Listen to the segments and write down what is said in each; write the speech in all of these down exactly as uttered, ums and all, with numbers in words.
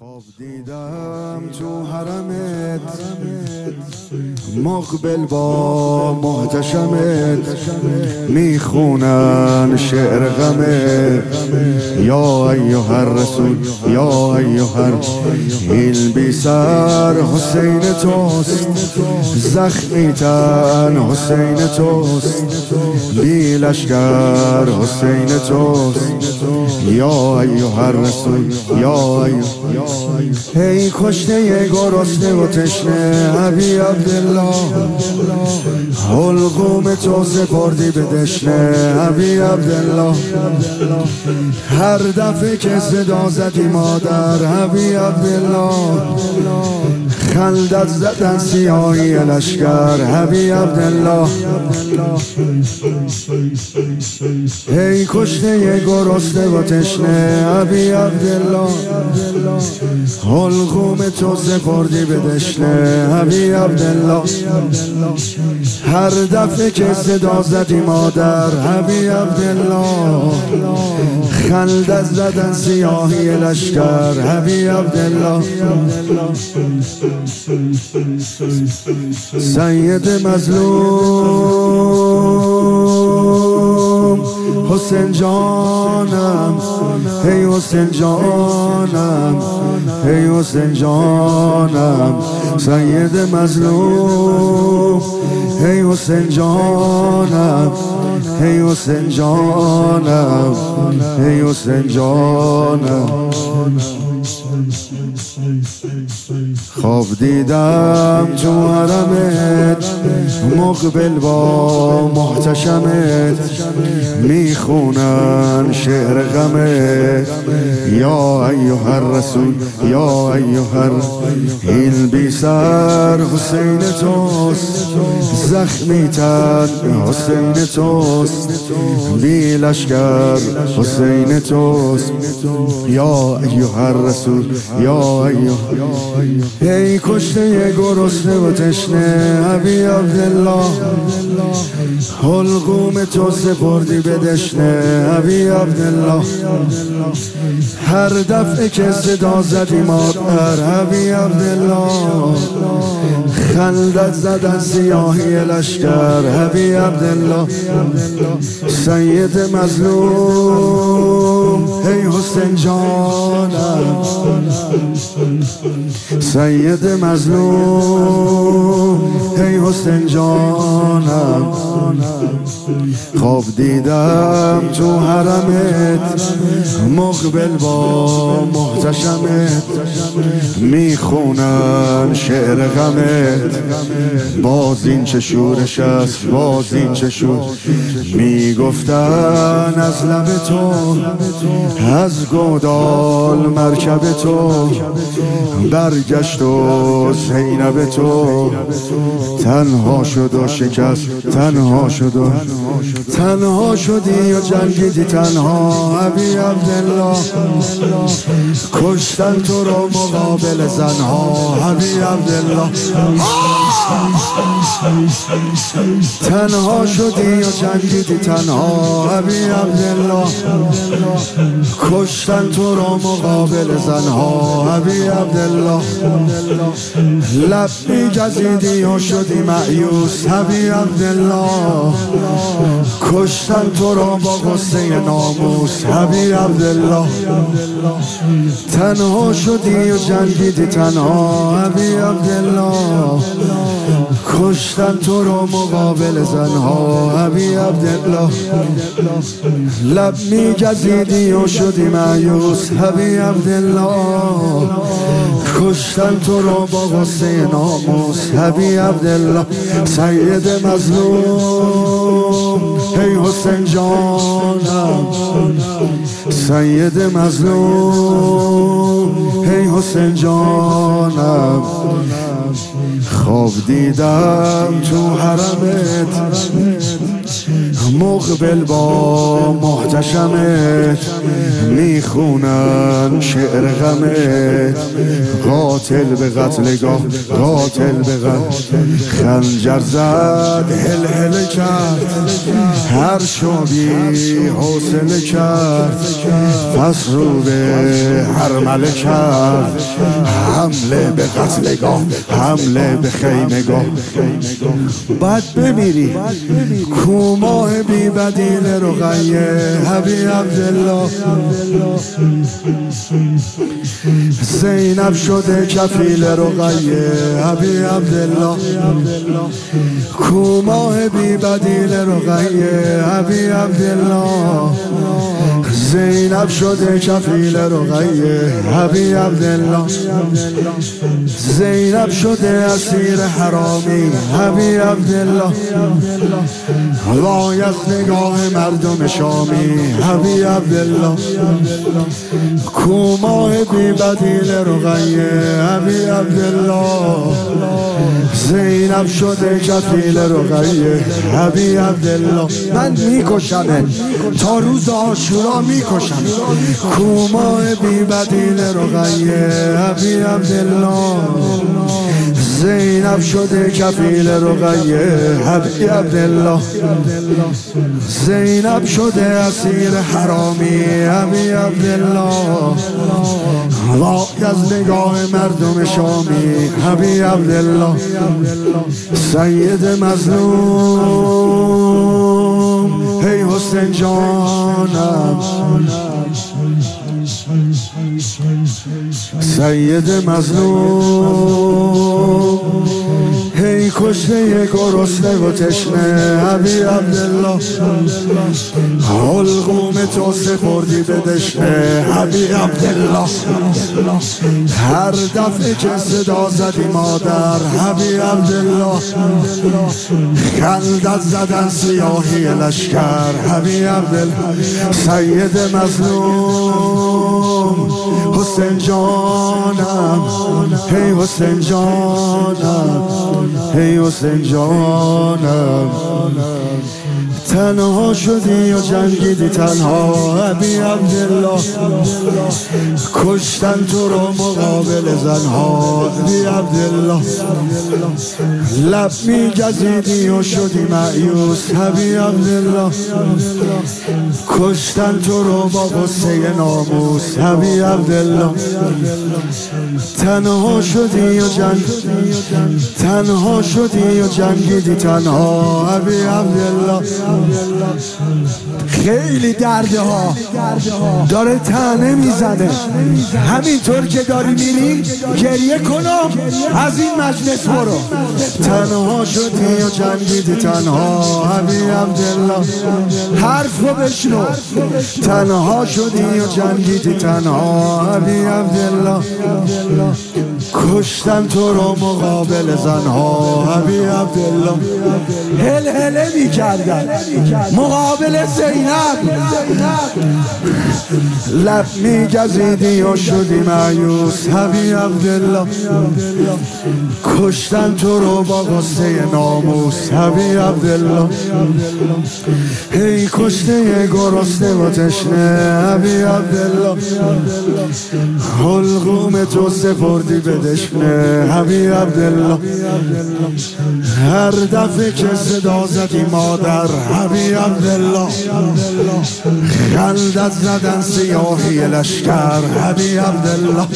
خواب دیدم تو حرمت مقبل با محتشمت میخونن شعر غمت. یا ایها الرسول یا ایها این بی سر حسین توست، زخمی تن حسین توست، بی لشکر حسین توست. یا ایها الرسول یا ایها ای کشته گرسنه و تشنه ابی عبدالله، حلقوم تو سپردی به دشنه ابی عبدالله. هر دفعه که صدا زدی مادر ابی عبدالله، خندت زدن سیاهی لشکر ابی عبدالله. ای کشته گرسنه و تشنه ابی عبدالله، حلقوم تو سپردی به دشنه ابی عبدالله. هر دفعه که صدا زدی مادر ابی عبدالله، خندت زدن سیاهی لشکر ابی عبدالله. سید مظلوم حسین جانم، ای حسین جانم، ای حسین جانم. سید مظلوم ای حسین جانم، ای حسین جانم، ای حسین جانم. خواب دیدم تو حرمت مقبل با محتشمت میخونن شعر غمت. یا ایها الرسول یا ایها این بی سر حسین توست، زخمی تن حسین توست، بی لشکر حسین توست. یا ایها الرسول یا ایها ای کشته گرسنه و تشنه ابی عبدالله، حلقوم تو سپردی به دشنه ابی عبدالله. هر دفعه که صدا زدی مادر ابی عبدالله، خندت زدن سیاهی لشکر ابی عبدالله. سید مظلوم ای حسین جانم، سید مظلوم ای حسین جانم. خواب دیدم تو حرمت مقبل با محتشمت میخونن شعر غمت. باز این چه شورش است، باز این چه شور. میگفتن از لب تو، از گودال مرکب تو، برگشت و زینب تو تنها شد و شکست، تنها شد و تنها شدی و جنگیدی تنها ابی عبدالله. کشتن تو رو مقابل زنها ابی عبدالله. تنها شدی و جنگیدی تنها ابی عبدالله. کشتن تو رو مقابل زنها ابی عبدالله. لب میگزیدی و شدی مایوس ابی عبدالله. کشتن تو رو با غصه ناموس ابی عبدالله. تنها شدی و جنگیدی تنها ابی عبدالله. کشتن تو رو مقابل زنها ابی عبدالله. لب میگزیدی و شدی مایوس ابی عبدالله. کشتن تو رو با غصه ناموس ابی عبدالله. سید مظلوم ای حسین جانم، سید مظلوم ای حسین جانم. خواب دیدم تو حرمت مقبل با محتشمت میخونن شعر غمت. قاتل به قتلگاه، قاتل به قتل، خنجر زد هل هل کرد، هر شبی حوصله کرد، پس رو به هرمله کرد. حمله به قتلگاه، حمله به خیمگاه. باید بمیری کوماه بی بدیل رقیه حبیب عبدالله. زینب شده کفیل رقیه حبیب عبدالله. کوماه بی بدیل رقیه حبیب عبدالله. زینب شده کفیل رقیه حبیب عبدالله. زینب شده اسیر حرامی حبیب عبدالله. وای از نگاه مردم شامی حبیب عبدالله. کوماه بی بدیل رقیه حبیب عبدالله. زینب شده کفیل رقیه حبیب عبدالله. من میکشمت تا روز عاشورا میکشم. کوماه بی بدیل رقیه حبیب عبدالله. زینب شده کفیل رقیه حبیب عبدالله. زینب شده اسیر حرامی حبیب عبدالله. وای از نگاه مردم شامی حبیب عبدالله. سید مظلوم هی حسین جانم، سید مظلوم هی کشته گرسنه و تشنه حبیب عبدالله. حلقوم تو سپردی به دشنه حبیب عبدالله. هر دفعه که صدا زدی مادر حبیب عبدالله. خندت زدن سیاهی لشکر حبیب عبدالله. سید مظلوم حسین جانم، هی حسین جانم، هی حسین جانم. تنها شدی و جنگیدی تنها حبیب عبدالله. کشتن تو رو مقابل زنها حبیب عبدالله. لب میگزیدی و شدی مایوس حبیب عبدالله. کشتن تو رو با غصه ناموس حبیب عبدالله. تنها شدی و جنگ تنها شدی و جنگیدی تنها حبیب عبدالله. خیلی درده ها داره طعنه میزنه. همینطور که داری میری گریه کنم از این مجلس برو. تنها شدی و جنگیدی تنها حبیب عبدالله. حرفو بشنو. تنها شدی و جنگیدی تنها حبیب عبدالله. کشتن تو رو مقابل زنها حبیب عبدالله. هل هله میکردن مقابل زینب. لب میگزیدی و شدی مایوس حبیب عبدالله. کشتن تو رو با غصه ناموس حبیب عبدالله. هی کشته گرسنه و تشنه حبیب عبدالله. حلقوم تو سپردی به دشنه حبیب عبدالله. هر دفعه که صدا زدی مادر حبیب عبدالله. خندت زدن سیاهی لشکر حبیب عبدالله.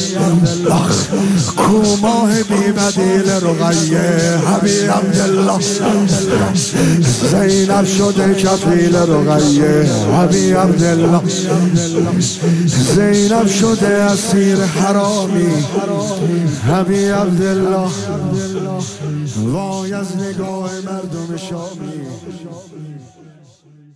کوماه بی بدیل رقیه حبیب عبدالله. زینب شده کفیل رقیه حبیب عبدالله. زینب شده اسیر حرامی حبیب عبدالله. وای از نگاه مردم شامی.